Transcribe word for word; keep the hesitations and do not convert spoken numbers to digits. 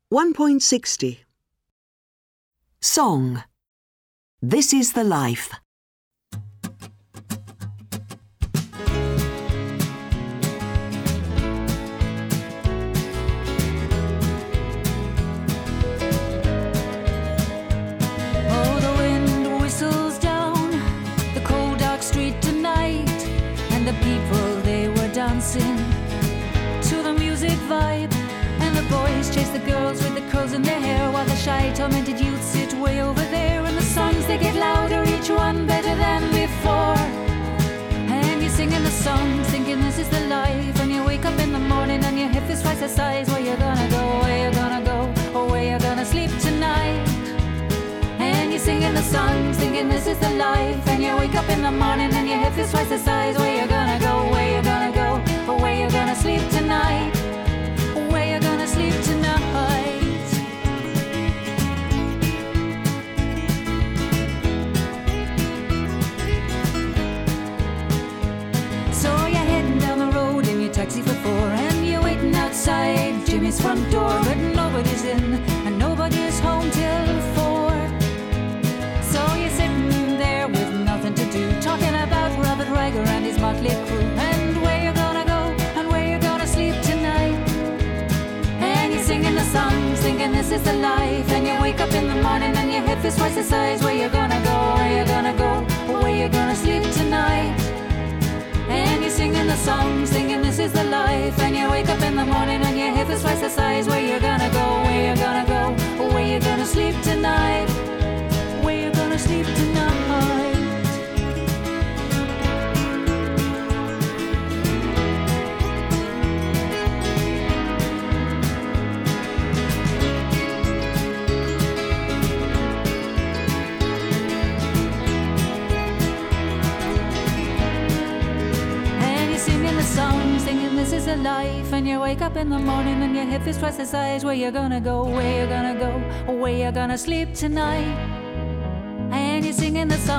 one point sixty. Song. This is the life. Oh, the wind whistles down the cold dark street tonight, and the people, they were dancing to the music vibe. And the boys chase the girls with the curls in their hair, while the shy, tormented youth sit way over there. And the songs, they get louder, each one better than before. And you're singing the songs, thinking this is the life. And you wake up in the morning and your hip is twice the size. Where you gonna go, where you gonna go, or where you gonna sleep tonight? And you're singing the songs, thinking this is the life. And you wake up in the morning and your hip is twice the size. Where you gonna go, where you gonna go, or where you gonna sleep tonight? Where you gonna sleep tonight? So you're heading down the road in your taxi for four, and you're waiting outside Jimmy's front door, but nobody's in and nobody's home till four. So you're sitting there with nothing to do, talking about Robert Riger and his motley crew, and where you gonna go and where you gonna sleep tonight. And you're singing the songs, thinking this is the life. And you wake up in the morning and your hip is twice the size. Where you gonna go, where you gonna go, where you gonna sleep tonight? And you're singing the songs, thinking this is the life. And you wake up in the morning and your hip is twice the size. Where you gonna go, where you gonna go, where you gonna sleep tonight? Where you gonna sleep tonight? Songs, thinking this is a life. And you wake up in the morning and your hip is twice the size. Where you gonna go, where you gonna go, where you gonna sleep tonight? And you're singing the song